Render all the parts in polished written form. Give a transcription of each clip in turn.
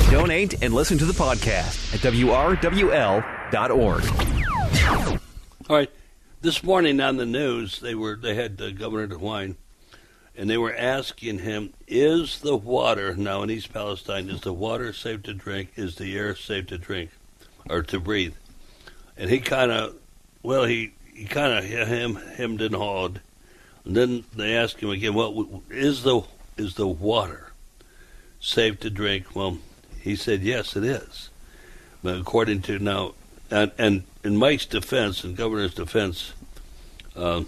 Donate and listen to the podcast at WRWL.org. All right. This morning on the news, they had Governor DeWine, and they were asking him, is the water, now in East Palestine, is the water safe to drink? Is the air safe to drink or to breathe? And he kind of hemmed and hawed. And then they asked him again, well, is the water safe to drink? Well, he said, yes, it is. But according to now, and in Mike's defense and Governor's defense, he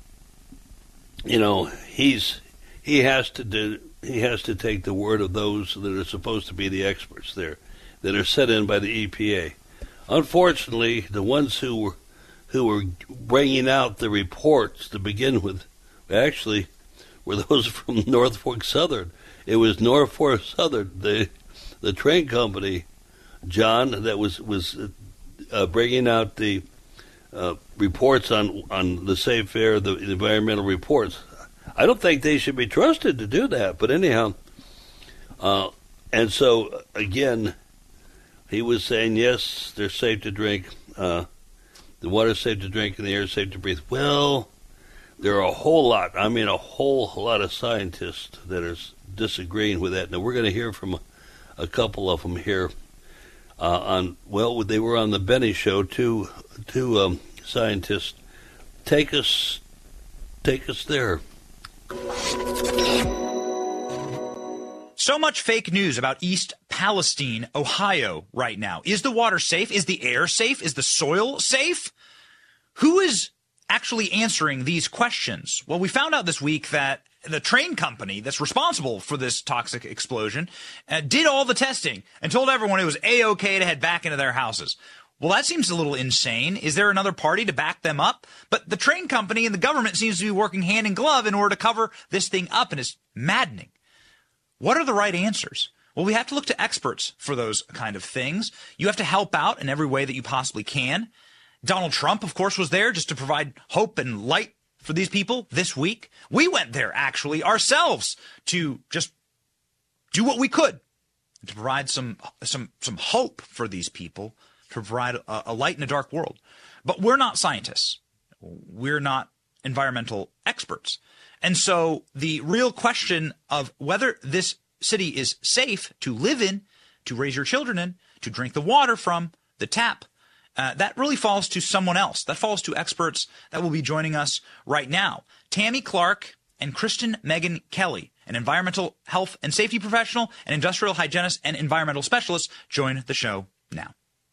has to take the word of those that are supposed to be the experts there, that are set in by the EPA. Unfortunately, the ones who were bringing out the reports to begin with actually were those from Norfolk Southern. It was Norfolk Southern, the train company, John, that was bringing out the reports on the safe air, the environmental reports. I don't think they should be trusted to do that, but anyhow, and so again, he was saying, yes, they're safe to drink, the water's safe to drink and the air's safe to breathe. Well, there are a whole lot of scientists that are disagreeing with that. Now, we're going to hear from a couple of them here they were on the Benny Show, two scientists. Take us there. So much fake news about East Palestine, Ohio right now. Is the water safe? Is the air safe? Is the soil safe? Who is actually answering these questions? Well, we found out this week that the train company that's responsible for this toxic explosion did all the testing and told everyone it was A-OK to head back into their houses. Well, that seems a little insane. Is there another party to back them up? But the train company and the government seems to be working hand in glove in order to cover this thing up, and it's maddening. What are the right answers? Well, we have to look to experts for those kind of things. You have to help out in every way that you possibly can. Donald Trump, of course, was there just to provide hope and light for these people this week. We went there, actually, ourselves to just do what we could to provide some hope for these people, to provide a light in a dark world. But we're not scientists. We're not environmental experts. And so the real question of whether this city is safe to live in, to raise your children in, to drink the water from, the tap, that really falls to someone else. That falls to experts that will be joining us right now. Tammy Clark and Kristen Megan Kelly, an environmental health and safety professional, an industrial hygienist, and environmental specialist, join the show now.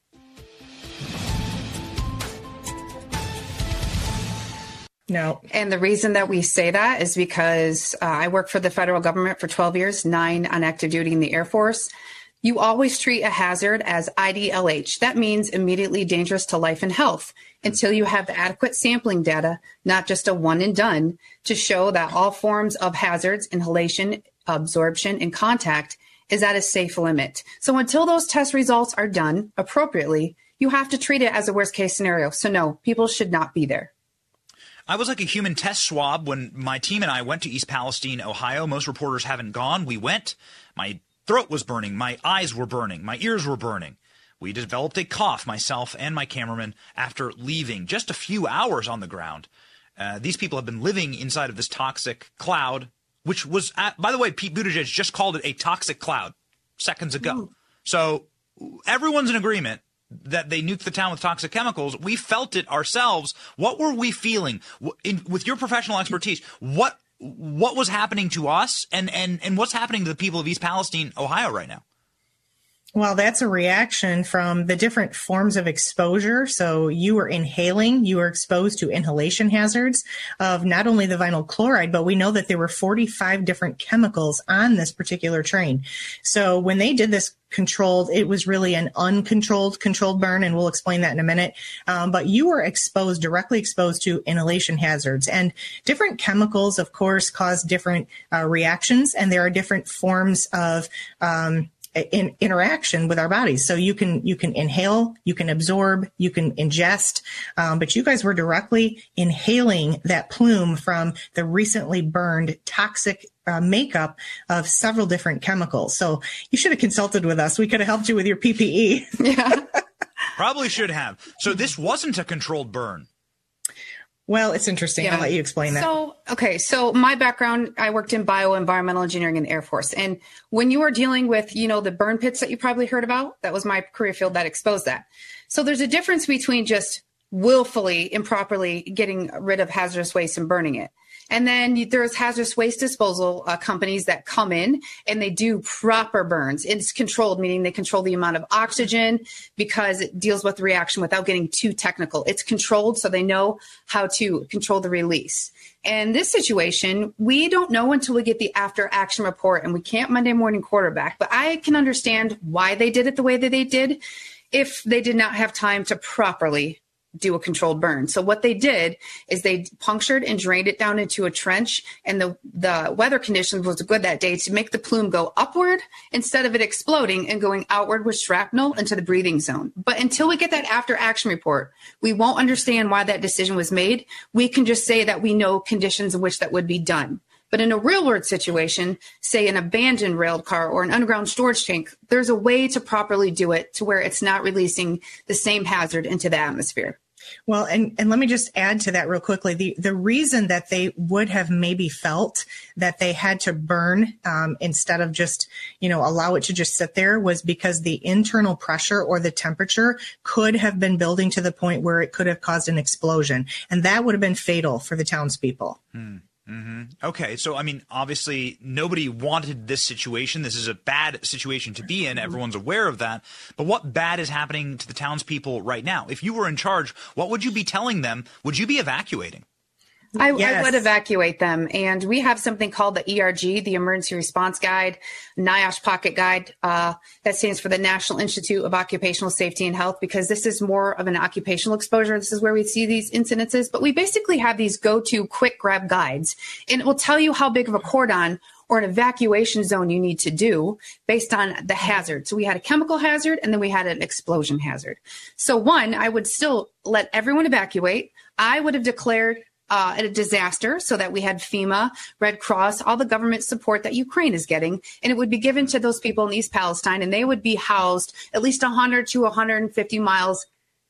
No. And the reason that we say that is because I worked for the federal government for 12 years, 9 on active duty in the Air Force. You always treat a hazard as IDLH. That means immediately dangerous to life and health until you have adequate sampling data, not just a one and done, to show that all forms of hazards, inhalation, absorption, and contact is at a safe limit. So until those test results are done appropriately, you have to treat it as a worst case scenario. So no, people should not be there. I was like a human test swab when my team and I went to East Palestine, Ohio. Most reporters haven't gone. We went. My throat was burning. My eyes were burning. My ears were burning. We developed a cough, myself and my cameraman, after leaving just a few hours on the ground. These people have been living inside of this toxic cloud, which was, by the way, Pete Buttigieg just called it a toxic cloud seconds ago. Ooh. So everyone's in agreement that they nuked the town with toxic chemicals. We felt it ourselves. What were we feeling? With your professional expertise, what was happening to us and what's happening to the people of East Palestine, Ohio right now? Well, that's a reaction from the different forms of exposure. So you were inhaling, you were exposed to inhalation hazards of not only the vinyl chloride, but we know that there were 45 different chemicals on this particular train. So when they did this controlled, it was really an uncontrolled burn, and we'll explain that in a minute. But you were directly exposed to inhalation hazards, and different chemicals, of course, cause different reactions, and there are different forms of in interaction with our bodies. So you can inhale, you can absorb, you can ingest, but you guys were directly inhaling that plume from the recently burned toxic makeup of several different chemicals. So you should have consulted with us. We could have helped you with your PPE. Yeah. Probably should have. So this wasn't a controlled burn. Well, it's interesting. I'll let you explain that. So my background, I worked in bioenvironmental engineering in the Air Force. And when you are dealing with, the burn pits that you probably heard about, that was my career field that exposed that. So there's a difference between just willfully, improperly getting rid of hazardous waste and burning it. And then there's hazardous waste disposal companies that come in and they do proper burns. It's controlled, meaning they control the amount of oxygen because it deals with the reaction without getting too technical. It's controlled so they know how to control the release. And this situation, we don't know until we get the after action report, and we can't Monday morning quarterback. But I can understand why they did it the way that they did if they did not have time to properly do a controlled burn. So what they did is they punctured and drained it down into a trench, and the weather conditions was good that day to make the plume go upward instead of it exploding and going outward with shrapnel into the breathing zone. But until we get that after action report, we won't understand why that decision was made. We can just say that we know conditions in which that would be done. But in a real world situation, say an abandoned railed car or an underground storage tank, there's a way to properly do it to where it's not releasing the same hazard into the atmosphere. Well, and let me just add to that real quickly. The reason that they would have maybe felt that they had to burn instead of just, allow it to just sit there was because the internal pressure or the temperature could have been building to the point where it could have caused an explosion. And that would have been fatal for the townspeople. Mm-hmm. Okay. So, obviously nobody wanted this situation. This is a bad situation to be in. Everyone's aware of that. But what bad is happening to the townspeople right now? If you were in charge, what would you be telling them? Would you be evacuating? I would evacuate them. And we have something called the ERG, the Emergency Response Guide, NIOSH Pocket Guide. That stands for the National Institute of Occupational Safety and Health, because this is more of an occupational exposure. This is where we see these incidences. But we basically have these go-to quick grab guides, and it will tell you how big of a cordon or an evacuation zone you need to do based on the hazard. So we had a chemical hazard, and then we had an explosion hazard. So one, I would still let everyone evacuate. I would have declared a disaster so that we had FEMA, Red Cross, all the government support that Ukraine is getting, and it would be given to those people in East Palestine, and they would be housed at least 100 to 150 miles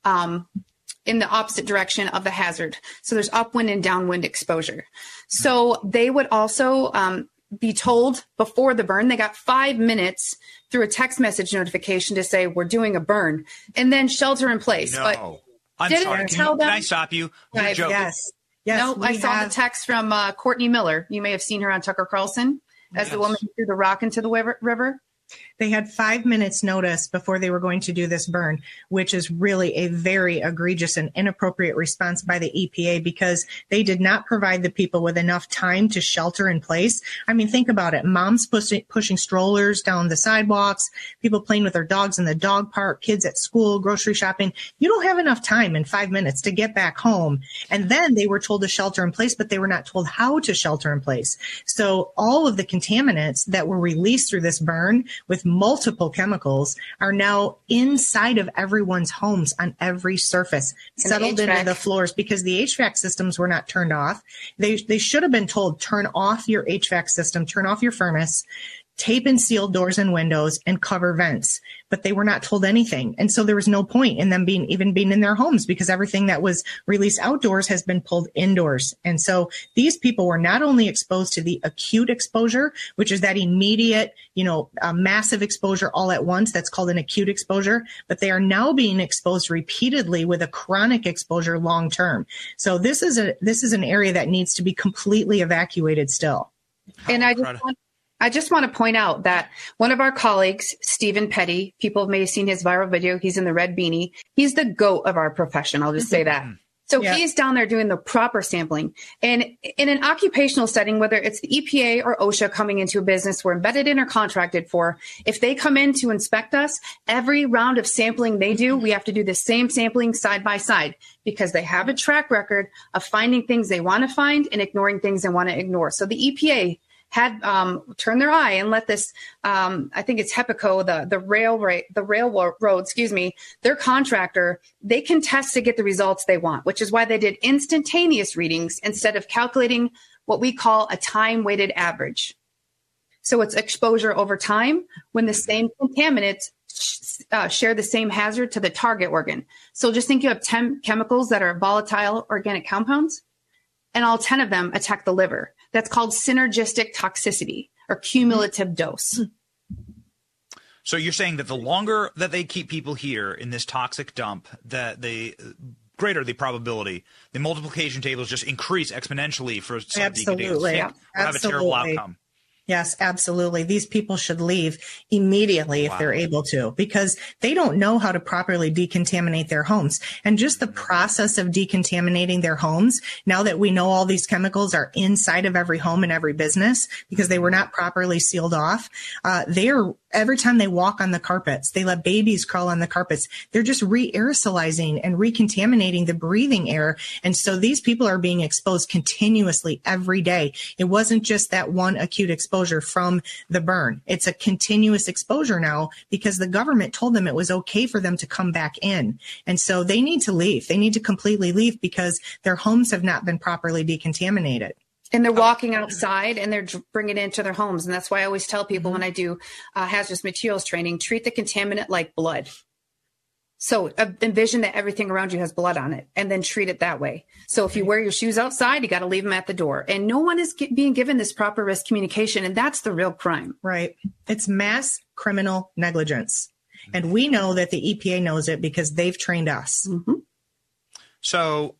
in the opposite direction of the hazard. So there's upwind and downwind exposure. So they would also be told before the burn. They got 5 minutes through a text message notification to say, we're doing a burn, and then shelter in place. No. But I'm sorry. Can I stop you? You're joking. Yes. No, I saw the text from Courtney Miller. You may have seen her on Tucker Carlson as the woman who threw the rock into the river. They had 5 minutes notice before they were going to do this burn, which is really a very egregious and inappropriate response by the EPA because they did not provide the people with enough time to shelter in place. Think about it. Moms pushing strollers down the sidewalks, people playing with their dogs in the dog park, kids at school, grocery shopping. You don't have enough time in 5 minutes to get back home. And then they were told to shelter in place, but they were not told how to shelter in place. So all of the contaminants that were released through this burn with multiple chemicals are now inside of everyone's homes on every surface, settled into the floors because the HVAC systems were not turned off. They should have been told, turn off your HVAC system, turn off your furnace, tape and seal doors and windows, and cover vents. But they were not told anything. And so there was no point in them being in their homes because everything that was released outdoors has been pulled indoors. And so these people were not only exposed to the acute exposure, which is that immediate, massive exposure all at once. That's called an acute exposure, but they are now being exposed repeatedly with a chronic exposure long term. So this is an area that needs to be completely evacuated still. And I just want to point out that one of our colleagues, Stephen Petty, people may have seen his viral video. He's in the red beanie. He's the GOAT of our profession. I'll just say that. So he's down there doing the proper sampling. And in an occupational setting, whether it's the EPA or OSHA coming into a business we're embedded in or contracted for, if they come in to inspect us, every round of sampling they do, we have to do the same sampling side by side because they have a track record of finding things they want to find and ignoring things they want to ignore. So the EPA had turned their eye and let this, I think it's HEPACO, the railroad, their contractor, they can test to get the results they want, which is why they did instantaneous readings instead of calculating what we call a time-weighted average. So it's exposure over time when the same contaminants share the same hazard to the target organ. So just think you have 10 chemicals that are volatile organic compounds, and all 10 of them attack the liver. That's called synergistic toxicity or cumulative dose. So you're saying that the longer that they keep people here in this toxic dump, that the greater the probability, the multiplication tables just increase exponentially for somebody to get sick or have a terrible outcome. Yes, absolutely. These people should leave immediately if they're able to, because they don't know how to properly decontaminate their homes. And just the process of decontaminating their homes, now that we know all these chemicals are inside of every home and every business because they were not properly sealed off, every time they walk on the carpets, they let babies crawl on the carpets. They're just re-aerosolizing and recontaminating the breathing air. And so these people are being exposed continuously every day. It wasn't just that one acute exposure from the burn. It's a continuous exposure now because the government told them it was okay for them to come back in. And so they need to leave. They need to completely leave because their homes have not been properly decontaminated. And they're walking outside and they're bringing it into their homes. And that's why I always tell people when I do hazardous materials training, treat the contaminant like blood. So envision that everything around you has blood on it and then treat it that way. So if you wear your shoes outside, you got to leave them at the door. And no one is being given this proper risk communication. And that's the real crime. Right. It's mass criminal negligence. And we know that the EPA knows it because they've trained us. Mm-hmm. So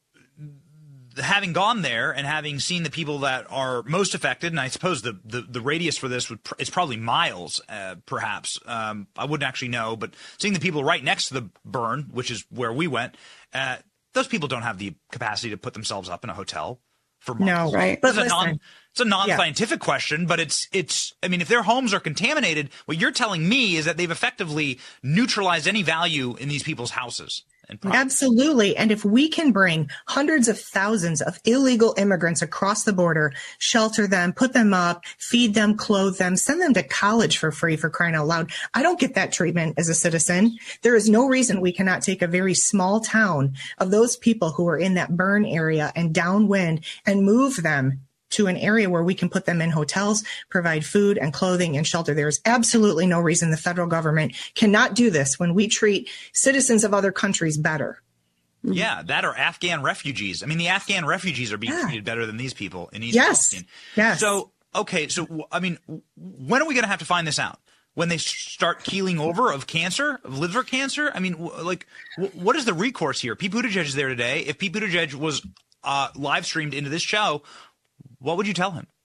having gone there and having seen the people that are most affected, and I suppose the radius for this is probably miles, perhaps. I wouldn't actually know, but seeing the people right next to the burn, which is where we went, those people don't have the capacity to put themselves up in a hotel for months. No, right. But it's a non-scientific question, but I mean, if their homes are contaminated, what you're telling me is that they've effectively neutralized any value in these people's houses. Absolutely. And if we can bring hundreds of thousands of illegal immigrants across the border, shelter them, put them up, feed them, clothe them, send them to college for free, for crying out loud. I don't get that treatment as a citizen. There is no reason we cannot take a very small town of those people who are in that burn area and downwind and move them to an area where we can put them in hotels, provide food and clothing and shelter. There is absolutely no reason the federal government cannot do this when we treat citizens of other countries better. Yeah, that or Afghan refugees. I mean, the Afghan refugees are being treated better than these people in East Palestine. Yes. So, okay, so, I mean, when are we going to have to find this out? When they start keeling over of cancer, of liver cancer? I mean, like, what is the recourse here? Pete Buttigieg is there today. If Pete Buttigieg was live streamed into this show, what would you tell him?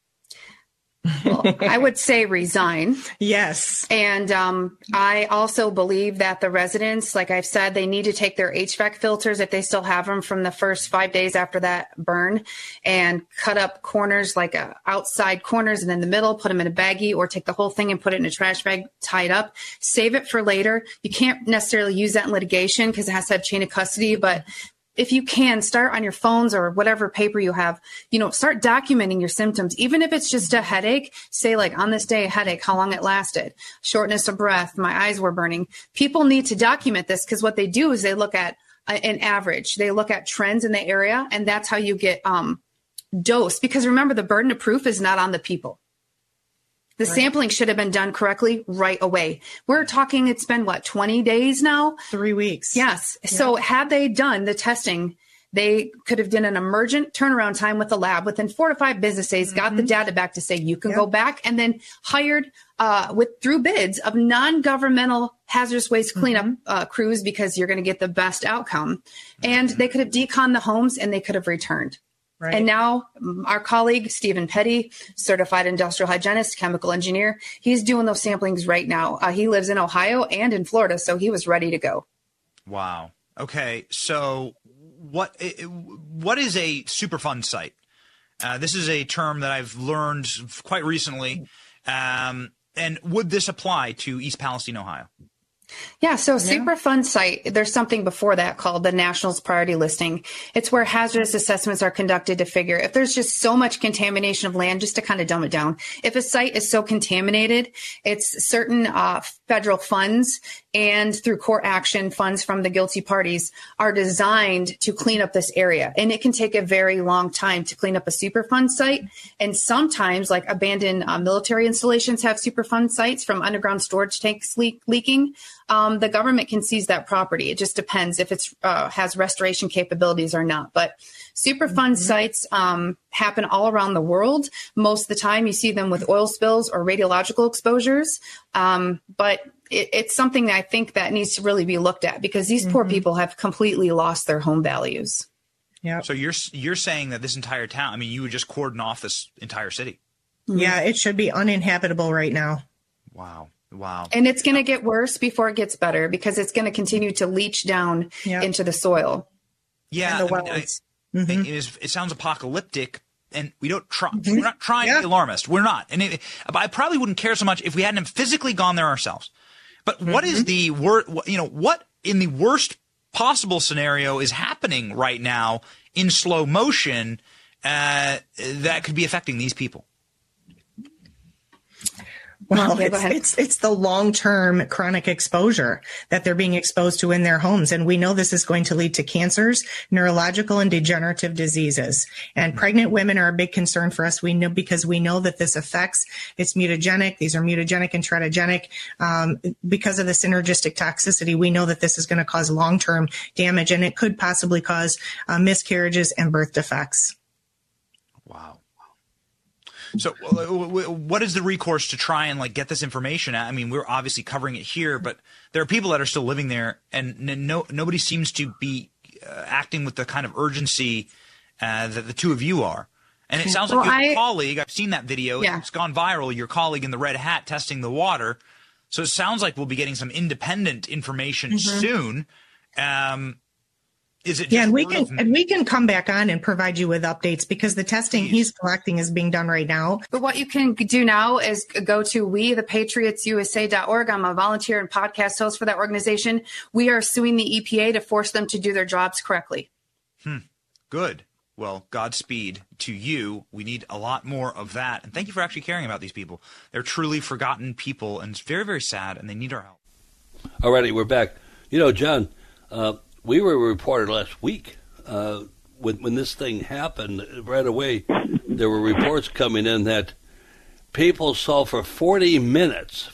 Well, I would say resign. Yes. And I also believe that the residents, like I've said, they need to take their HVAC filters, if they still have them, from the first 5 days after that burn and cut up corners, like outside corners, and in the middle, put them in a baggie, or take the whole thing and put it in a trash bag, tie it up, save it for later. You can't necessarily use that in litigation because it has to have chain of custody, but if you can, start on your phones or whatever paper you have, start documenting your symptoms. Even if it's just a headache, say like on this day, a headache, how long it lasted, shortness of breath, my eyes were burning. People need to document this because what they do is they look at an average. They look at trends in the area, and that's how you get dosed. Because remember, the burden of proof is not on the people. The sampling should have been done correctly right away. We're talking, it's been 20 days now? 3 weeks. Yes. Yeah. So had they done the testing, they could have done an emergent turnaround time with the lab within 4 to 5 business days, got the data back to say you can go back, and then hired through bids of non-governmental hazardous waste cleanup crews, because you're going to get the best outcome. And they could have deconned the homes and they could have returned. Right. And now our colleague, Stephen Petty, certified industrial hygienist, chemical engineer, he's doing those samplings right now. He lives in Ohio and in Florida, so he was ready to go. Wow. Okay. So what is a Superfund site? This is a term that I've learned quite recently. And would this apply to East Palestine, Ohio? Yeah, so Superfund site, there's something before that called the Nationals Priority Listing. It's where hazardous assessments are conducted to figure if there's just so much contamination of land, just to kind of dumb it down. If a site is so contaminated, it's certain federal funds and through court action funds from the guilty parties are designed to clean up this area. And it can take a very long time to clean up a Superfund site. And sometimes, like abandoned military installations have Superfund sites from underground storage tanks leaking. The government can seize that property. It just depends if it's has restoration capabilities or not. But Superfund sites happen all around the world. Most of the time you see them with oil spills or radiological exposures. But it's something that I think that needs to really be looked at, because these poor people have completely lost their home values. Yeah. So you're saying that this entire town, I mean, you would just cordon off this entire city. Yeah, it should be uninhabitable right now. Wow. And it's going to get worse before it gets better, because it's going to continue to leach down into the soil. Yeah. And the wells. It sounds apocalyptic, and we don't try. We're not trying to be alarmist. We're not. And I probably wouldn't care so much if we hadn't physically gone there ourselves. But what is the what in the worst possible scenario is happening right now in slow motion that could be affecting these people? Well, it's the long-term chronic exposure that they're being exposed to in their homes. And we know this is going to lead to cancers, neurological and degenerative diseases. And pregnant women are a big concern for us. We know, because we know that this affects, it's mutagenic. These are mutagenic and teratogenic. Because of the synergistic toxicity, we know that this is going to cause long-term damage, and it could possibly cause miscarriages and birth defects. Wow. So what is the recourse to try and get this information? I mean, we're obviously covering it here, but there are people that are still living there, and nobody seems to be acting with the kind of urgency that the two of you are. And it sounds like your colleague, I've seen that video. Yeah. It's gone viral, your colleague in the red hat testing the water. So it sounds like we'll be getting some independent information soon. Is it just and we can come back on and provide you with updates, because the testing he's collecting is being done right now. But what you can do now is go to wethepatriotsusa.org. I'm a volunteer and podcast host for that organization. We are suing the EPA to force them to do their jobs correctly. Good. Well, Godspeed to you. We need a lot more of that. And thank you for actually caring about these people. They're truly forgotten people, and it's very, very sad, and they need our help. All righty, we're back. John, we were reported last week when this thing happened. Right away, there were reports coming in that people saw for 40 minutes,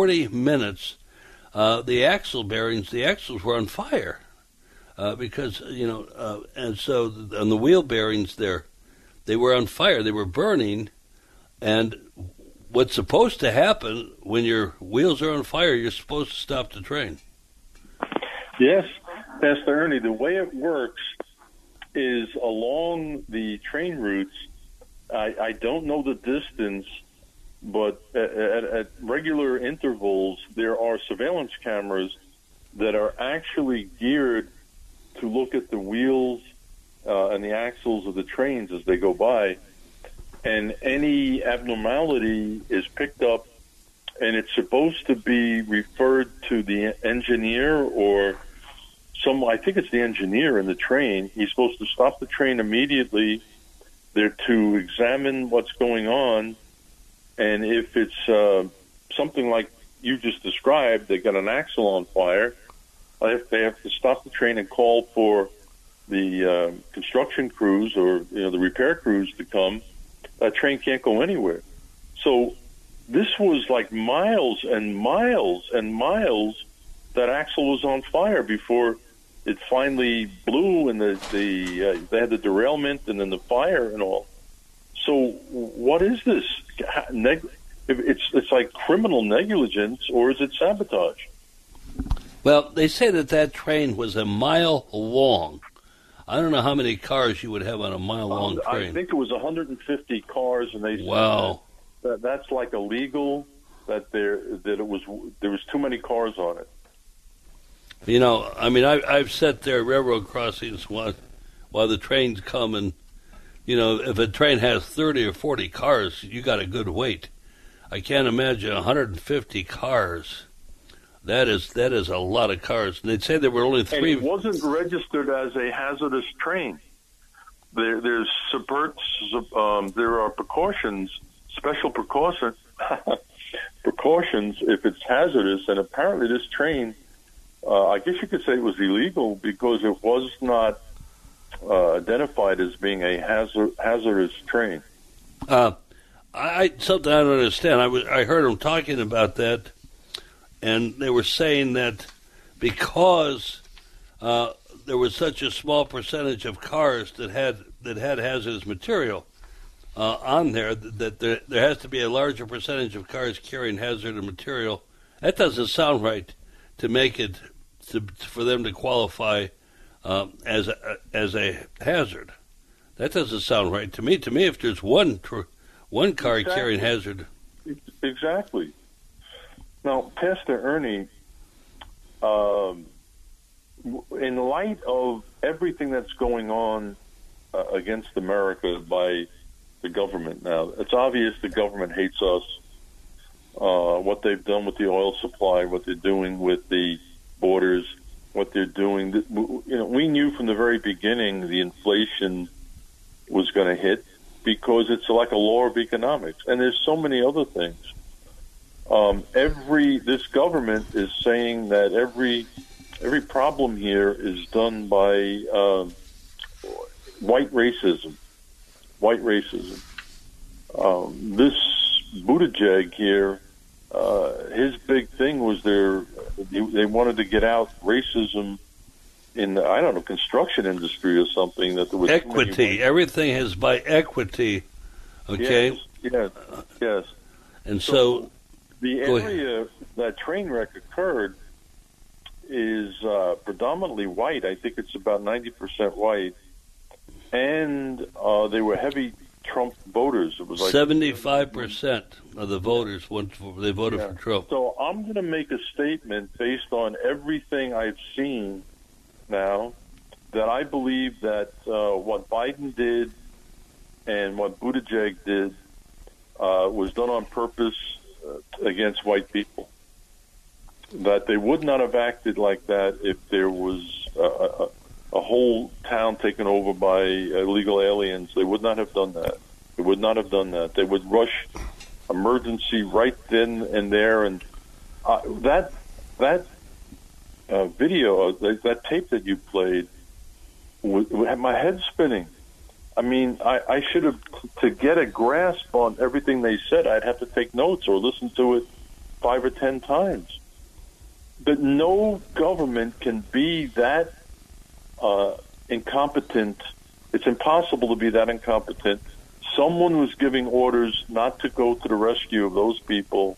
the axle bearings, the axles were on fire because, and so on the wheel bearings there, they were on fire. They were burning. And what's supposed to happen when your wheels are on fire, you're supposed to stop the train. Yes. Pastor Ernie, the way it works is along the train routes. I don't know the distance, but at regular intervals, there are surveillance cameras that are actually geared to look at the wheels and the axles of the trains as they go by. And any abnormality is picked up, and it's supposed to be referred to the engineer or I think it's the engineer in the train. He's supposed to stop the train immediately. They're to examine what's going on, and if it's something like you just described, they got an axle on fire, they have to stop the train and call for the construction crews or the repair crews to come. That train can't go anywhere. So this was like miles and miles and miles. That axle was on fire before it finally blew, and they had the derailment and then the fire and all. So what is this? It's like criminal negligence, or is it sabotage? Well, they say that train was a mile long. I don't know how many cars you would have on a mile-long train. I think it was 150 cars, and they said that's like illegal. There was too many cars on it. I've sat there at railroad crossings while the trains come, and, if a train has 30 or 40 cars, you got a good wait. I can't imagine 150 cars. That is a lot of cars. And they'd say there were only 3. And it wasn't registered as a hazardous train. There are precautions, special precautions precautions if it's hazardous. And apparently this train, I guess you could say it was illegal because it was not identified as being a hazardous train. Something I don't understand. I heard them talking about that, and they were saying that because there was such a small percentage of cars that had hazardous material on there, that there has to be a larger percentage of cars carrying hazardous material. That doesn't sound right to make it for them to qualify as a hazard. That doesn't sound right to me. To me, if there's one car carrying hazard. Exactly. Now, Pastor Ernie, in light of everything that's going on against America by the government now, it's obvious the government hates us. What they've done with the oil supply, what they're doing with the borders, what they're doing. We knew from the very beginning the inflation was going to hit because it's like a law of economics, and there's so many other things. This government is saying that every problem here is done by white racism. This Buttigieg here, his big thing was they wanted to get out racism in the, construction industry or something. That there was equity. Everything is by equity. Okay. Yes. And so the area that train wreck occurred is predominantly white. I think it's about 90% white, and they were heavy Trump voters. It was like 75% of the voters they voted for Trump. So I'm going to make a statement based on everything I've seen now, that I believe that what Biden did and what Buttigieg did was done on purpose against white people. That they would not have acted like that if there was a whole town taken over by illegal aliens. They would not have done that. They would not have done that. They would rush emergency right then and there. And that video, that tape that you played, had my head spinning. I mean, I should have, to get a grasp on everything they said, I'd have to take notes or listen to it 5 or 10 times. But no government can be that incompetent. It's impossible to be that incompetent. Someone was giving orders not to go to the rescue of those people.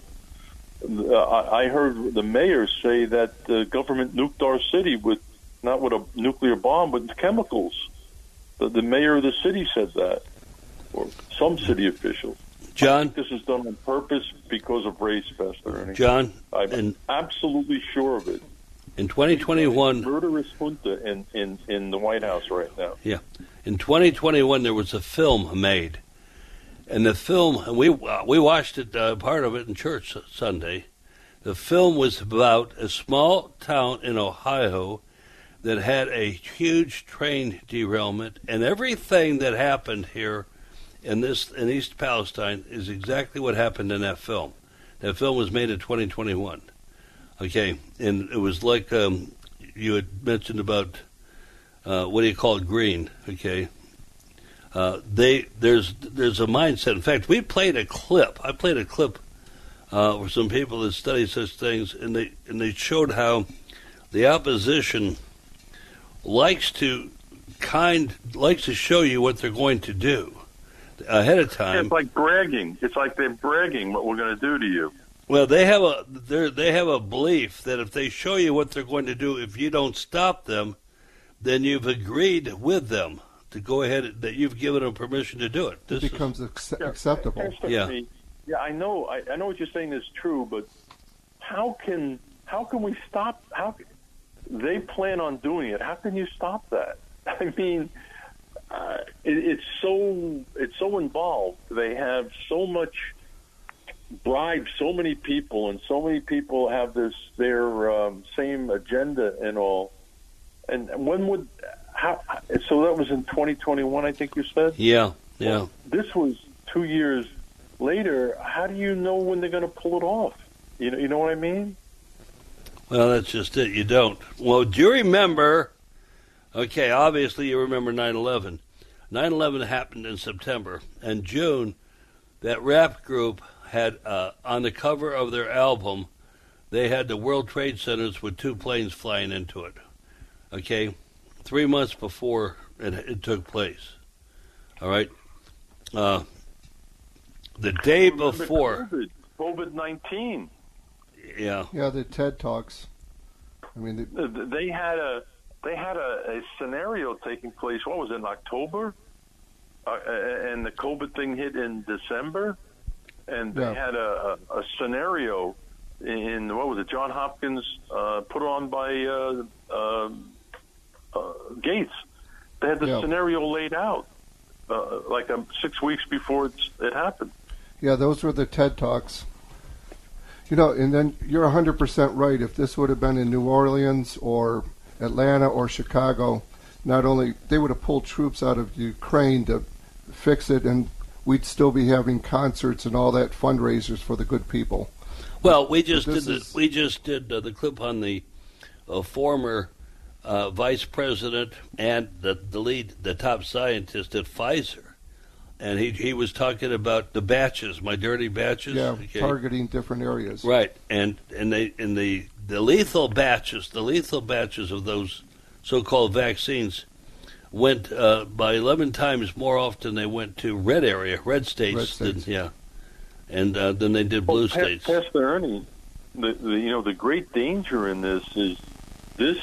I heard the mayor say that the government nuked our city not with a nuclear bomb, but with chemicals. The mayor of the city said that, or some city official. John, this is done on purpose because of race, Pastor Ernie. John, I'm absolutely sure of it. In 2021, murderous junta in the White House right now. Yeah, in 2021 there was a film made, and the film we watched it, part of it in church Sunday. The film was about a small town in Ohio that had a huge train derailment, and everything that happened here in East Palestine is exactly what happened in that film. That film was made in 2021. Okay, and it was like you had mentioned about what do you call it, green? Okay, there's a mindset. In fact, we played a clip. I played a clip for some people that study such things, and they showed how the opposition likes to show you what they're going to do ahead of time. It's like bragging. It's like they're bragging what we're going to do to you. Well, they have a belief that if they show you what they're going to do, if you don't stop them, then you've agreed with them to go ahead, that you've given them permission to do it. It becomes acceptable. Yeah, I know. I know what you're saying is true, but how can we stop? They plan on doing it. How can you stop that? I mean, it's so involved. They have so much bribe, so many people, and so many people have their same agenda and all. And so that was in 2021, I think you said. Yeah. Well, this was 2 years later, how do you know when they're going to pull it off? You know what I mean? Well, that's just it. You don't. Well, do you remember? Okay, obviously you remember 9/11. 9/11 happened in September. And June, that rap group had, on the cover of their album, they had the World Trade Centers with 2 planes flying into it. Okay? 3 months before it took place. All right? The day before. COVID-19. Yeah. Yeah, the TED Talks. I mean, They had a scenario taking place. What was it, in October? And the COVID thing hit in December, and they had a scenario in, what was it, John Hopkins, put on by Gates. They had the scenario laid out like 6 weeks before it happened. Yeah, those were the TED Talks. And then you're 100% right. If this would have been in New Orleans or Atlanta or Chicago, not only they would have pulled troops out of Ukraine to fix it, and we'd still be having concerts and all that fundraisers for the good people. Well, we just did the clip on the former vice president and the top scientist at Pfizer, and he was talking about the batches, my dirty batches. Yeah, targeting different areas. Right, and the lethal batches of those so-called vaccines went by 11 times more often. They went to red states. Than they did blue states. Pastor Ernie, the great danger in this is this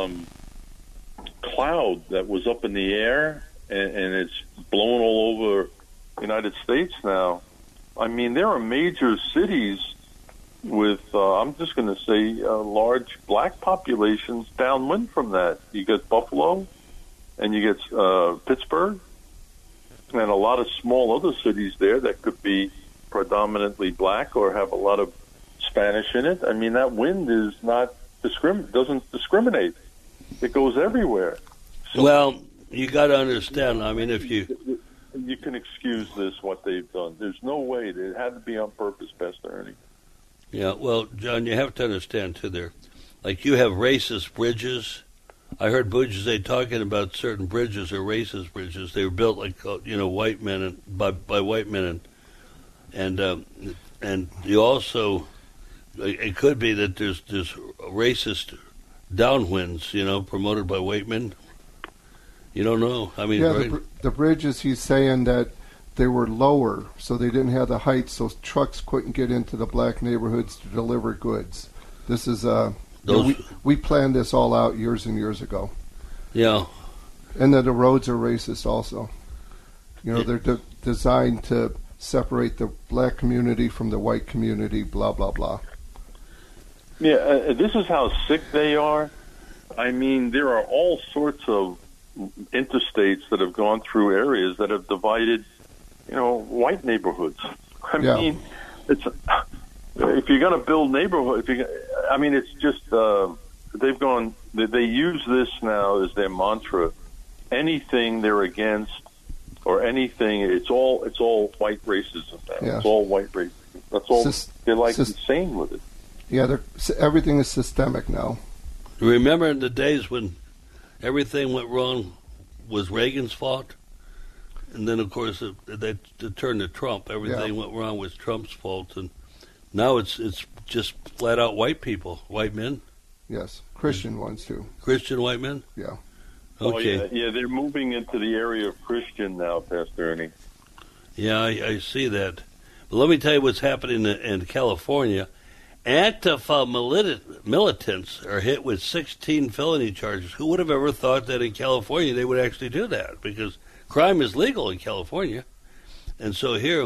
cloud that was up in the air and it's blown all over the United States now. I mean, there are major cities with, I'm just going to say, large black populations downwind from that. You get Buffalo, and you get Pittsburgh, and a lot of small other cities there that could be predominantly black or have a lot of Spanish in it. I mean, that wind is not doesn't discriminate. It goes everywhere. So, well, you got to understand. I mean, if you can excuse this, what they've done. There's no way. It had to be on purpose, Pastor Ernie. Yeah, well, John, you have to understand, too, there. Like, you have racist bridges. I heard Buttigieg talking about certain bridges are racist bridges. They were built like, white men by white men. And you also, it could be that there's racist downwinds, promoted by white men. You don't know. I mean, yeah, the bridges, he's saying that they were lower, so they didn't have the height, so trucks couldn't get into the black neighborhoods to deliver goods. This is we planned this all out years and years ago. Yeah, and then the roads are racist also. They're designed to separate the black community from the white community. Blah blah blah. Yeah, this is how sick they are. I mean, there are all sorts of interstates that have gone through areas that have divided, white neighborhoods. I mean, it's if you're going to build neighborhoods, it's just they've gone. They use this now as their mantra. Anything they're against, or anything, it's all white racism now. Yeah. It's all white racism. That's all. They're like insane with it. Yeah, everything is systemic now. Remember in the days when everything went wrong was Reagan's fault? And then, of course, they turned to Trump. Everything went wrong was Trump's fault. And now it's just flat out white people, white men. Yes, Christian ones, too. Christian white men? Yeah. Okay. Oh, yeah, they're moving into the area of Christian now, Pastor Ernie. Yeah, I see that. But let me tell you what's happening in California. Antifa militants are hit with 16 felony charges. Who would have ever thought that in California they would actually do that? Because crime is legal in California. And so here,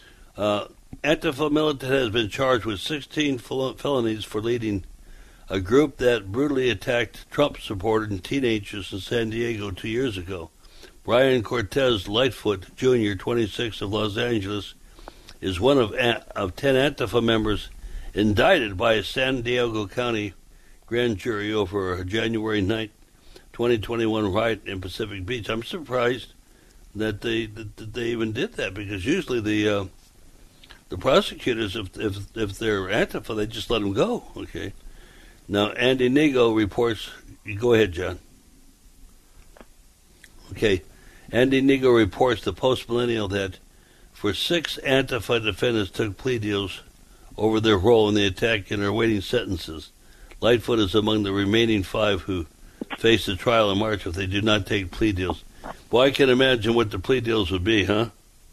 Antifa militant has been charged with 16 felonies for leading a group that brutally attacked Trump supporters and teenagers in San Diego 2 years ago. Brian Cortez Lightfoot, Jr., 26, of Los Angeles, is one of 10 Antifa members indicted by a San Diego County grand jury over a January 9, 2021 riot in Pacific Beach. I'm surprised that they even did that, because usually the The prosecutors, if they're Antifa, they just let them go. Okay. Now, Andy Nigo reports. Go ahead, John. Okay. Andy Nigo reports the Post-Millennial that for 6 Antifa defendants took plea deals over their role in the attack and are awaiting sentences. Lightfoot is among the remaining 5 who face the trial in March if they do not take plea deals. Well, I can imagine what the plea deals would be, huh?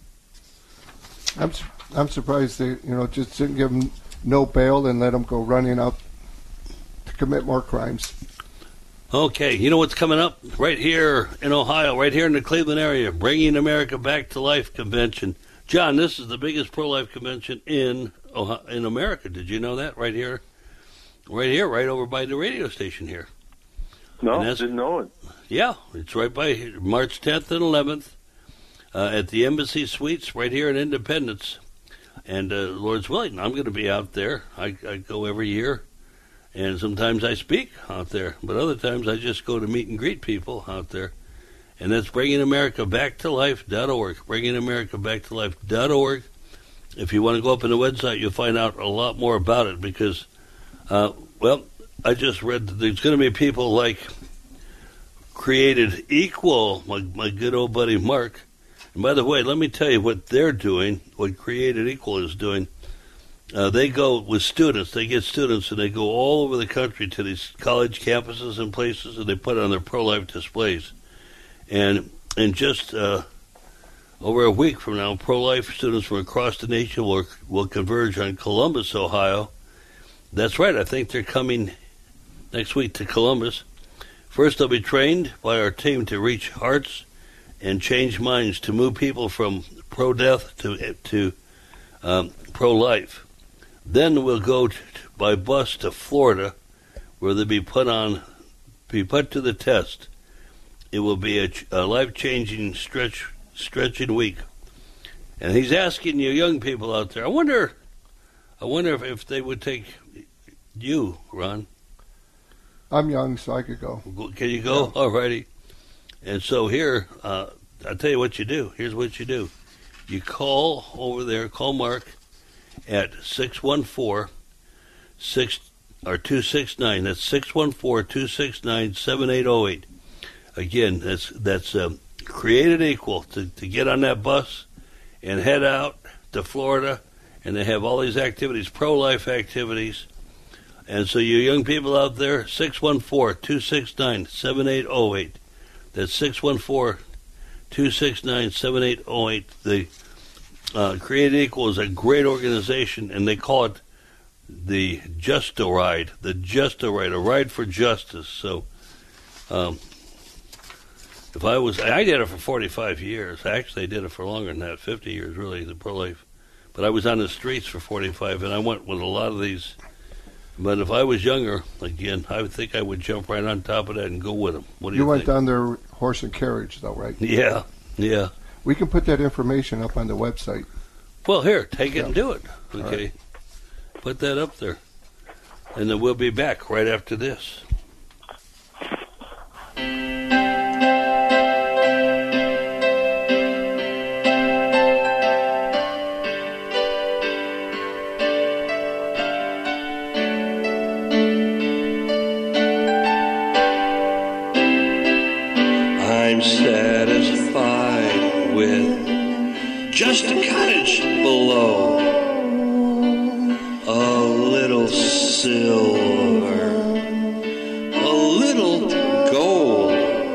I'm surprised they, just didn't give them no bail and let them go running out to commit more crimes. Okay, you know what's coming up? Right here in Ohio, right here in the Cleveland area, Bringing America Back to Life convention. John, this is the biggest pro-life convention in Ohio, in America. Did you know that? Right here, right over by the radio station here. No, didn't know it. Yeah, it's right by March 10th and 11th at the Embassy Suites right here in Independence. And Lord's willing, I'm going to be out there. I go every year, and sometimes I speak out there, but other times I just go to meet and greet people out there. And that's BringingAmericaBackToLife.org, BringingAmericaBackToLife.org. If you want to go up on the website, you'll find out a lot more about it because, I just read that there's going to be people like Created Equal, my good old buddy Mark. And by the way, let me tell you what they're doing, what Created Equal is doing. They go with students. They get students, and they go all over the country to these college campuses and places, and they put on their pro-life displays. And in just over a week from now, pro-life students from across the nation will converge on Columbus, Ohio. That's right. I think they're coming next week to Columbus. First, they'll be trained by our team to reach hearts and change minds, to move people from pro-death to pro-life. Then we'll go by bus to Florida, where they'll be put to the test. It will be a life-changing stretching week. And he's asking you young people out there, I wonder if they would take you, Ron. I'm young, so I could go. Can you go? Yeah. All righty. And so here, I'll tell you what you do. Here's what you do. You call over there, call Mark at 614-269. That's 614-269-7808. Again, that's Created Equal to get on that bus and head out to Florida, and they have all these activities, pro-life activities. And so you young people out there, 614-269-7808. That's 614-269-7808. The Created Equal is a great organization, and they call it the Justo Ride, a ride for justice. So I did it for 45 years. Actually, I did it for longer than that, 50 years, really, the pro-life. But I was on the streets for 45, and I went with a lot of these. But if I was younger, again, I would think I would jump right on top of that and go with them. What do you think? You went down there horse and carriage, though, right? Yeah. We can put that information up on the website. Well, here, take it and do it. Okay. Right. Put that up there. And then we'll be back right after this. I'm satisfied with just a cottage below, a little silver, a little gold,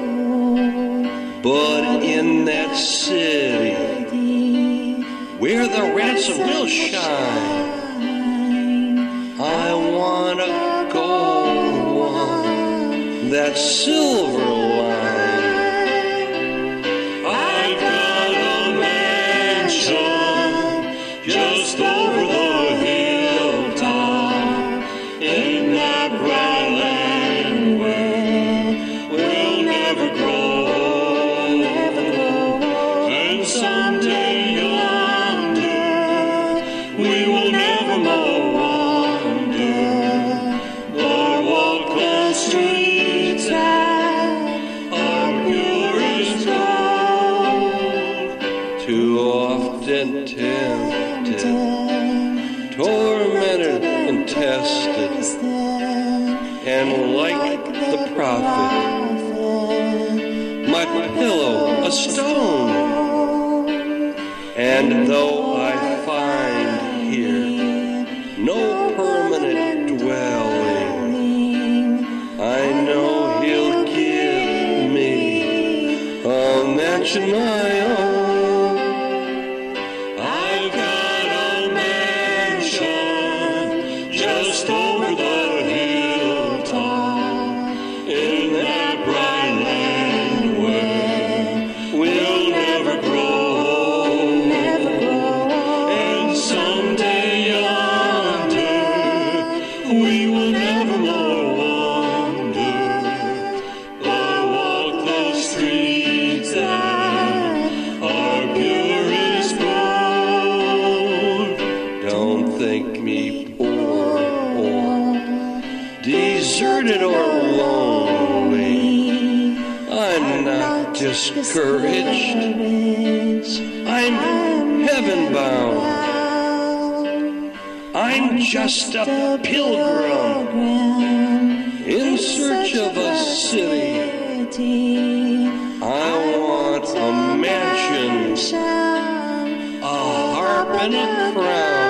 but in that city where the ransom will shine, I want a gold one, that silver line. Just over the hilltop in that bright land where we'll never grow, and someday yonder we will never more wander, or walk the streets at prophet, my pillow a stone. And though I find here no permanent dwelling, I know he'll give me a mansion I own. I've got a mansion just over the hilltop in that bright land where we'll never grow old. And someday yonder we will never more wander or walk the streets that are pure as gold. Don't think me poor or deserted or lonely. I'm not discouraged. I'm heaven bound. I'm just a pilgrim in search of a city. I want a mansion, a harp and a crown.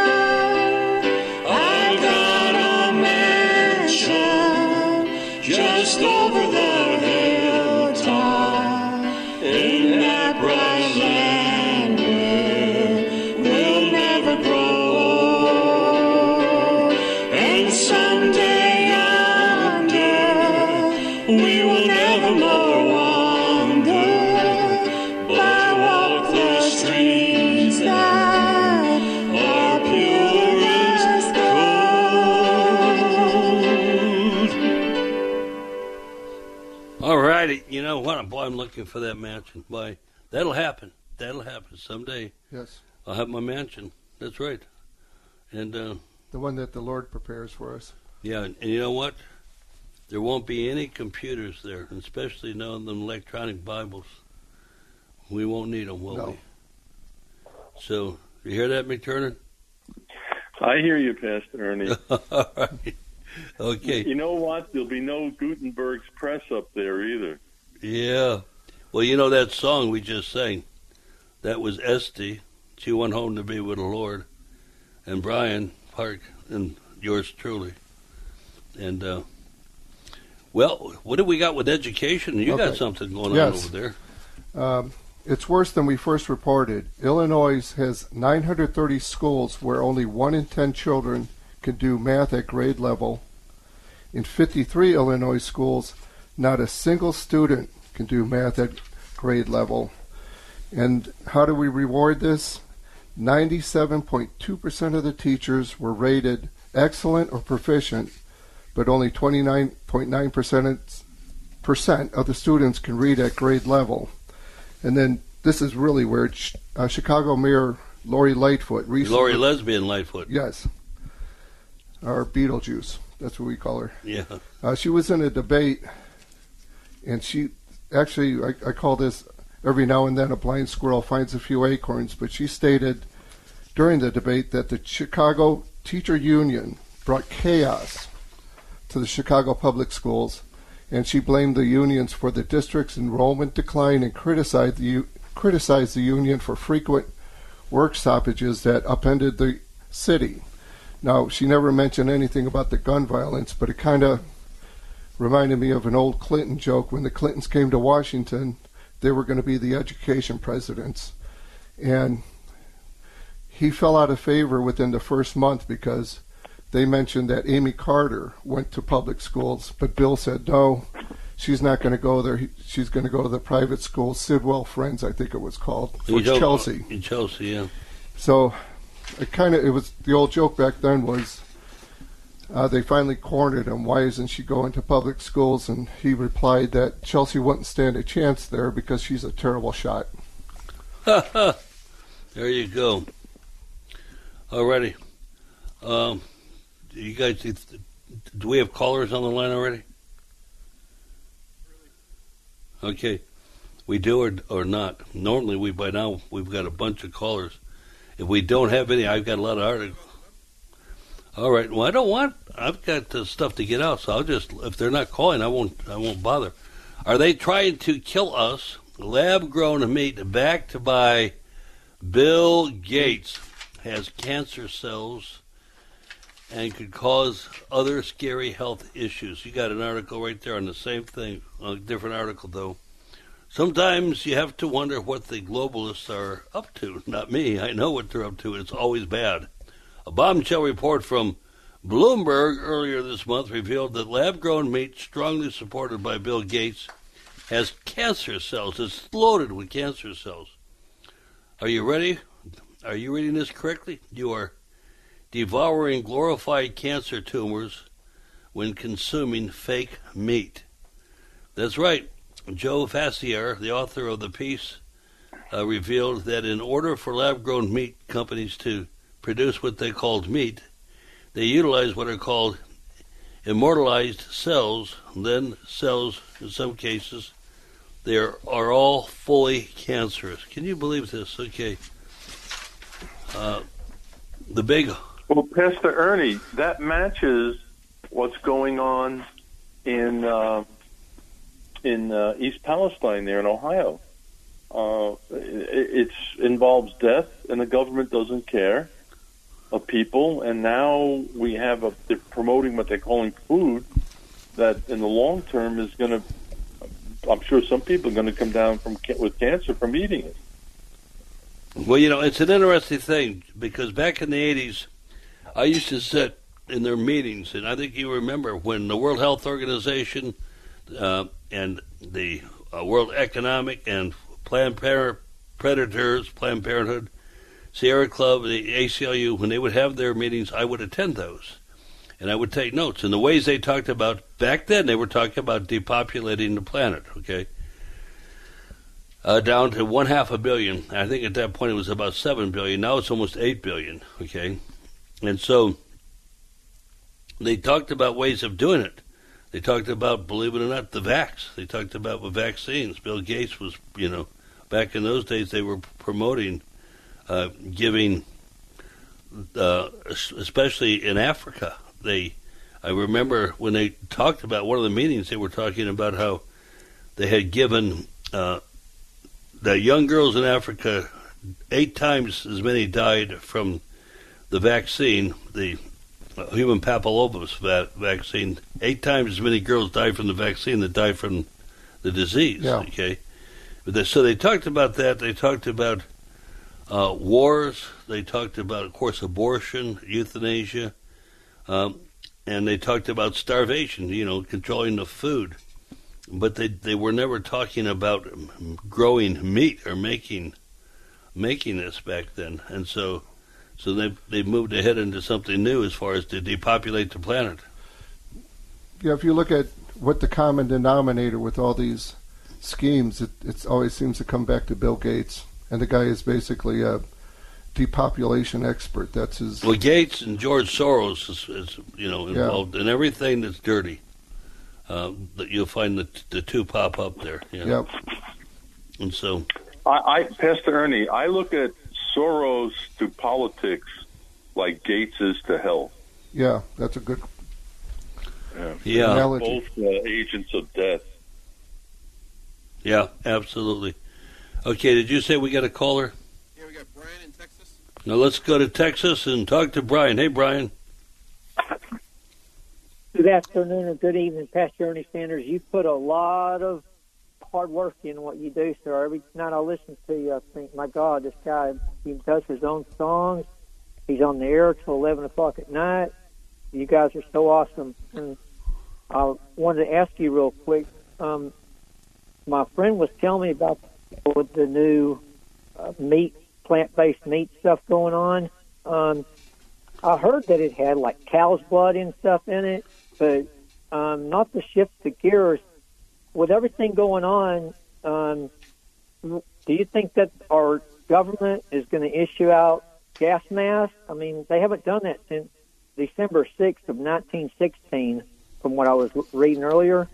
I've got a mansion just over the hilltop in that bright land where we'll never grow old. And someday yonder we will never more wander, but walk the streets that are pure as gold. All righty. You know what? Boy, I'm looking for that mansion. Boy, that'll happen. That'll happen someday. Yes. I'll have my mansion. That's right. And, The one that the Lord prepares for us. yeah, and you know what? There won't be any computers there, especially now in them electronic Bibles. We won't need them, will No. we? So, you hear that, McTurnan? I hear you, Pastor Ernie. All right. Okay. You know what? There'll be no Gutenberg's press up there either. Yeah. Well, you know that song we just sang? That was Esty. She went home to be with the Lord. And Brian Park and yours truly. And, well, what do we got with education? You got Okay. something going on Yes. over there. It's worse than we first reported. Illinois has 930 schools where only 1 in 10 children can do math at grade level. In 53 Illinois schools, not a single student can do math at grade level. And how do we reward this? 97.2% of the teachers were rated excellent or proficient, but only 29.9% of the students can read at grade level. And then this is really weird. Chicago Mayor Lori Lightfoot recently... Lori Lesbian Lightfoot. Yes. Or Beetlejuice. That's what we call her. Yeah. She was in a debate, and she... Actually, I call this every now and then a blind squirrel finds a few acorns, but she stated during the debate that the Chicago Teacher Union brought chaos to the Chicago public schools, and she blamed the unions for the district's enrollment decline and criticized the union for frequent work stoppages that upended the city. Now, she never mentioned anything about the gun violence, but it kind of reminded me of an old Clinton joke. When the Clintons came to Washington, they were going to be the education presidents. And he fell out of favor within the first month because they mentioned that Amy Carter went to public schools, but Bill said, no, she's not going to go there. She's going to go to the private school, Sidwell Friends, I think it was called, which Chelsea. In Chelsea, yeah. So it was the old joke back then was they finally cornered him. Why isn't she going to public schools? And he replied that Chelsea wouldn't stand a chance there because she's a terrible shot. There you go. Alrighty. You guys, do we have callers on the line already? Okay. We do or not. Normally, by now, we've got a bunch of callers. If we don't have any, I've got a lot of articles. All right. Well, I've got stuff to get out, so I'll just, if they're not calling, I won't bother. Are they trying to kill us? Lab-grown meat backed by Bill Gates has cancer cells and could cause other scary health issues. You got an article right there on the same thing, a different article though. Sometimes you have to wonder what the globalists are up to. Not me. I know what they're up to. It's always bad. A bombshell report from Bloomberg earlier this month revealed that lab-grown meat, strongly supported by Bill Gates, has cancer cells. It's loaded with cancer cells. Are you ready? Are you reading this correctly? You are devouring glorified cancer tumors when consuming fake meat. That's right. Joe Fassier, the author of the piece, revealed that in order for lab-grown meat companies to produce what they called meat, they utilize what are called immortalized cells. Then cells, in some cases, they are all fully cancerous. Can you believe this? Okay. The big... Well, Pastor Ernie, that matches what's going on in East Palestine there in Ohio. It involves death, and the government doesn't care of people. And now we have they're promoting what they're calling food that, in the long term, is going to. I'm sure some people are going to come down with cancer from eating it. Well, it's an interesting thing because back in the 80s, I used to sit in their meetings, and I think you remember when the World Health Organization and the World Economic and Planned Parenthood, Sierra Club, the ACLU, when they would have their meetings, I would attend those, and I would take notes. And the ways they talked about, back then they were talking about depopulating the planet, okay? Down to 1/2 billion. I think at that point it was about 7 billion. Now it's almost 8 billion, okay? And so they talked about ways of doing it. They talked about, believe it or not, the vax. They talked about vaccines. Bill Gates was, back in those days they were promoting giving, especially in Africa. I remember when they talked about one of the meetings, they were talking about how they had given the young girls in Africa 8 times as many died from the vaccine, the human papillomavirus vaccine. 8 times as many girls died from the vaccine that died from the disease. Yeah. Okay, so they talked about that. They talked about wars. They talked about, of course, abortion, euthanasia, and they talked about starvation. Controlling the food. But they were never talking about growing meat or making this back then. And so they moved ahead into something new as far as to depopulate the planet. Yeah, if you look at what the common denominator with all these schemes, it always seems to come back to Bill Gates. And the guy is basically a depopulation expert. That's his... Well, Gates and George Soros is involved in everything that's dirty. That you'll find the two pop up there. Yep. And so... Pastor Ernie, I look at Soros to politics like Gates is to health. Yeah, that's a good analogy. Both agents of death. Yeah, absolutely. Okay, did you say we got a caller? Yeah, we got Brian in Texas. Now let's go to Texas and talk to Brian. Hey, Brian. Good afternoon or good evening, Pastor Ernie Sanders. You put a lot of hard work in what you do, sir. Every night I listen to you, I think, my God, this guy, he does his own songs. He's on the air till 11 o'clock at night. You guys are so awesome. And I wanted to ask you real quick. My friend was telling me about the new plant-based meat stuff going on. I heard that it had like cow's blood and stuff in it, but not to shift the gears. With everything going on, do you think that our government is going to issue out gas masks? I mean, they haven't done that since December 6th of 1916, from what I was reading earlier.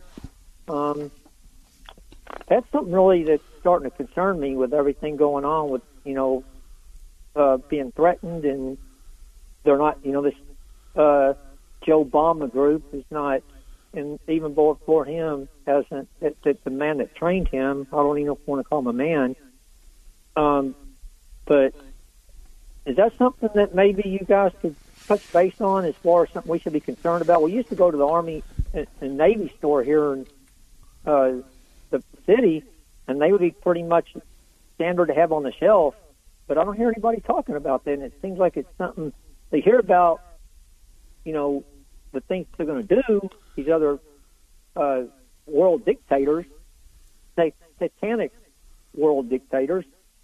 That's something really that's starting to concern me with everything going on with, being threatened, and they're not, this Joe Obama group is not, and even before him, hasn't, that the man that trained him, I don't even want to call him a man, but is that something that maybe you guys could touch base on as far as something we should be concerned about? We used to go to the Army and Navy store here in the city, and they would be pretty much standard to have on the shelf, but I don't hear anybody talking about that, and it seems like it's something they hear about, you know, the things they're going to do, these other world dictators, satanic world dictators,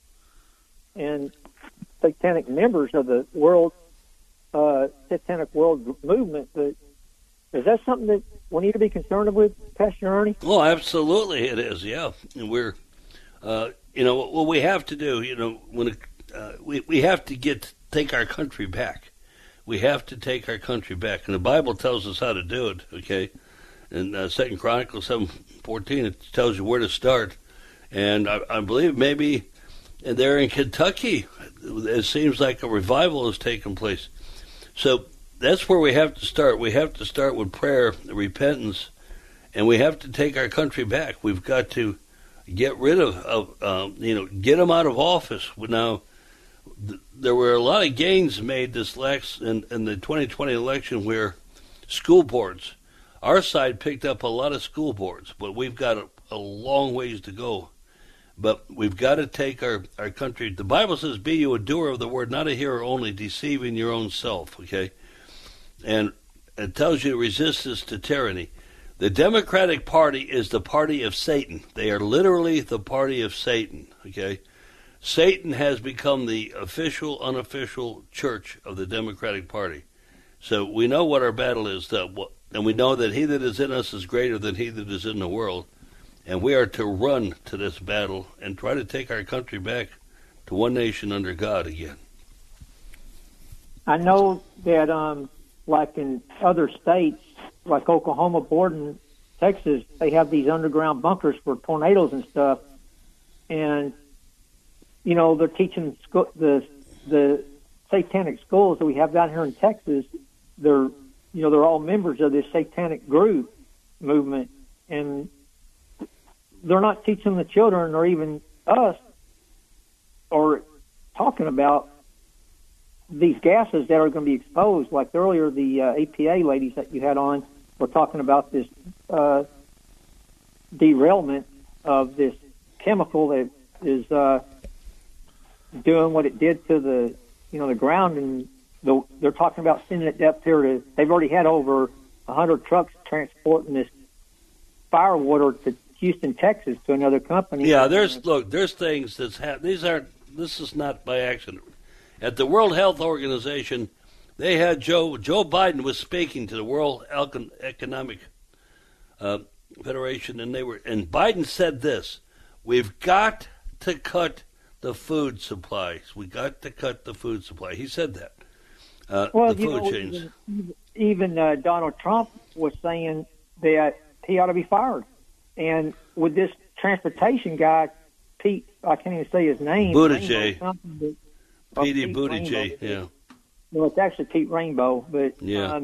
and satanic members of the world, satanic world movement. But is that something that we need to be concerned with, Pastor Ernie? Oh, absolutely it is, yeah. And we're, you know, what we have to do, you know, when we have to take our country back. We have to take our country back. And the Bible tells us how to do it, okay? In 2 Chronicles 7:14, it tells you where to start. And I believe maybe there in Kentucky, it seems like a revival has taken place. So that's where we have to start. We have to start with prayer, repentance, and we have to take our country back. We've got to get rid of you know, get them out of office. Now, there were a lot of gains made this in the 2020 election where school boards, our side picked up a lot of school boards, but we've got a long ways to go. But we've got to take our country. The Bible says, be you a doer of the word, not a hearer only, deceiving your own self, okay? And it tells you resistance to tyranny. The Democratic Party is the party of Satan. They are literally the party of Satan, okay? Satan has become the official, unofficial church of the Democratic Party. So we know what our battle is, and we know that he that is in us is greater than he that is in the world. And we are to run to this battle and try to take our country back to one nation under God again. I know that, like in other states, like Oklahoma, Borden, Texas, they have these underground bunkers for tornadoes and stuff. And, you know, they're teaching the satanic schools that we have down here in Texas. They're all members of this satanic group movement, and they're not teaching the children or even us or talking about these gases that are going to be exposed. Like earlier, the APA ladies that you had on were talking about this derailment of this chemical that is doing what it did to the ground, and they're talking about sending it up here they've already had over 100 trucks transporting this firewater to Houston, Texas, to another company. Yeah, there's things that's happening. This is not by accident. At the World Health Organization, they had Joe Biden was speaking to the World Economic Federation, and Biden said this: "We've got to cut the food supplies. We got to cut the food supply." He said that. The food chains. Even Donald Trump was saying that he ought to be fired. And with this transportation guy, Pete, I can't even say his name. Buttigieg. Pete Buttigieg, yeah. Well, it's actually Pete Rainbow, but yeah.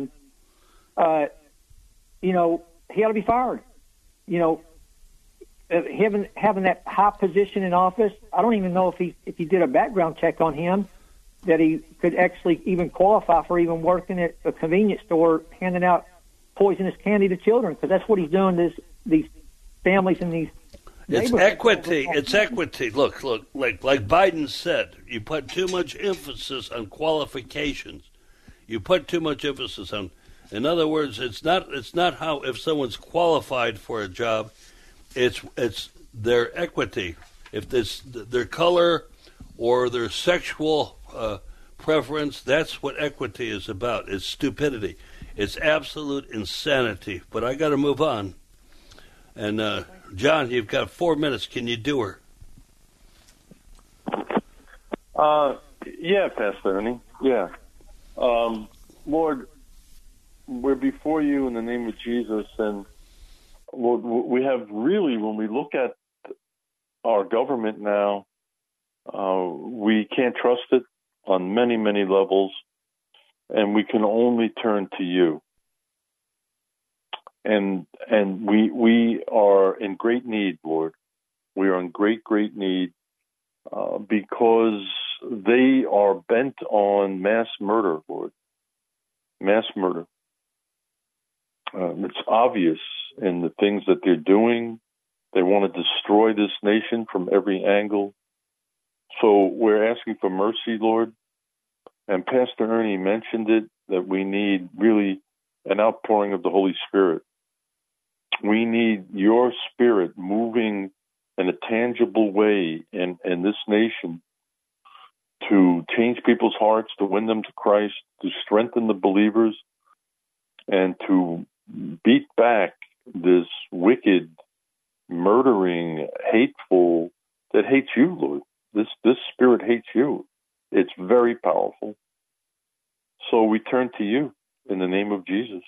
He ought to be fired. Having that high position in office, I don't even know if you did a background check on him, that he could actually even qualify for even working at a convenience store handing out poisonous candy to children, because that's what he's doing to these families in these It's equity. It's equity. Look, like Biden said, you put too much emphasis on qualifications. You put too much emphasis on, in other words, it's not how if someone's qualified for a job, it's their equity. If it's their color or their sexual preference, that's what equity is about. It's stupidity. It's absolute insanity. But I got to move on. And John, you've got 4 minutes. Can you do her? Yeah, Pastor Ernie. Yeah. Lord, we're before you in the name of Jesus, and Lord, we have really, when we look at our government now, we can't trust it on many, many levels. and we can only turn to you. And we are in great need, Lord. We are in great need because they are bent on mass murder, Lord. Mass murder. It's obvious in the things that they're doing. They want to destroy this nation from every angle. So we're asking for mercy, Lord. And Pastor Ernie mentioned it, that we need really an outpouring of the Holy Spirit. We need your Spirit moving in a tangible way in this nation to change people's hearts, to win them to Christ, to strengthen the believers, and to beat back this wicked, murdering, hateful, that hates you, Lord. This spirit hates you. It's very powerful. So we turn to you in the name of Jesus.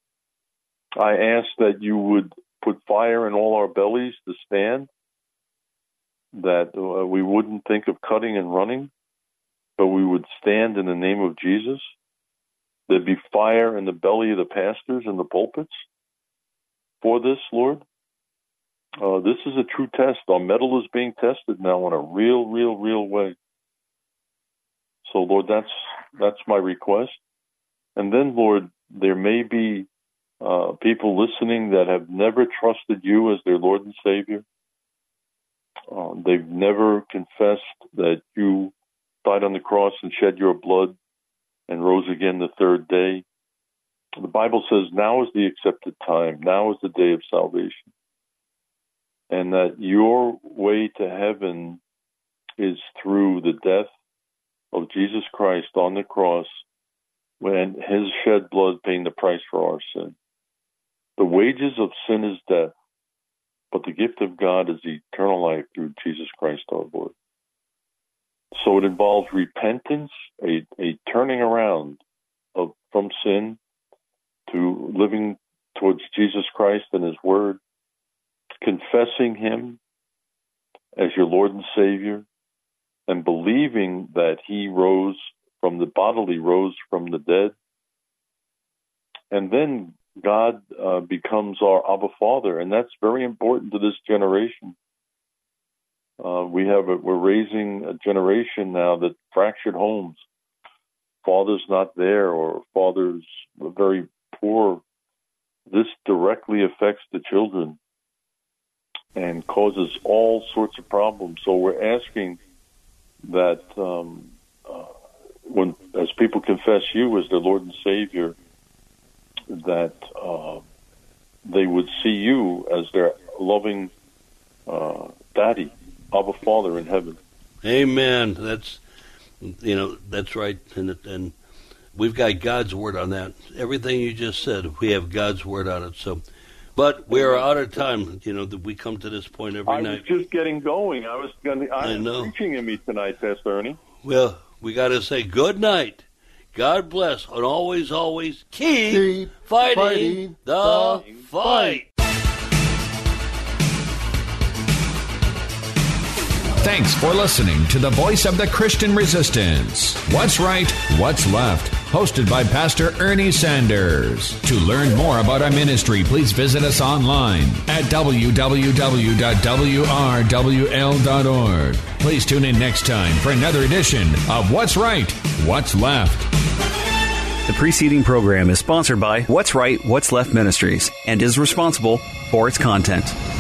I ask that you would put fire in all our bellies to stand, that we wouldn't think of cutting and running, but we would stand in the name of Jesus. There'd be fire in the belly of the pastors and the pulpits for this, Lord. This is a true test. Our mettle is being tested now in a real way. So, Lord, that's my request. And then, Lord, there may be people listening that have never trusted you as their Lord and Savior. They've never confessed that you died on the cross and shed your blood and rose again the third day. The Bible says now is the accepted time. Now is the day of salvation. And that your way to heaven is through the death of Jesus Christ on the cross, when his shed blood paying the price for our sin. The wages of sin is death, but the gift of God is eternal life through Jesus Christ our Lord. So it involves repentance, a turning around from sin to living towards Jesus Christ and his word, confessing him as your Lord and Savior, and believing that he rose from the dead. And then God becomes our Abba Father, and that's very important to this generation. We're raising a generation now that fractured homes. Father's not there, or father's very poor. This directly affects the children and causes all sorts of problems. So we're asking that as people confess you as their Lord and Savior, that they would see you as their loving daddy, Abba Father in heaven. Amen. That's right, and we've got God's word on that. Everything you just said, we have God's word on it. So, but we are out of time. That we come to this point every night. I was just getting going. I'm preaching in me tonight, Pastor Ernie. Well, we got to say good night. God bless, and always keep fighting the fight. Thanks for listening to the Voice of the Christian Resistance. What's Right, What's Left? Hosted by Pastor Ernie Sanders. To learn more about our ministry, please visit us online at www.wrwl.org. Please tune in next time for another edition of What's Right, What's Left. The preceding program is sponsored by What's Right, What's Left Ministries and is responsible for its content.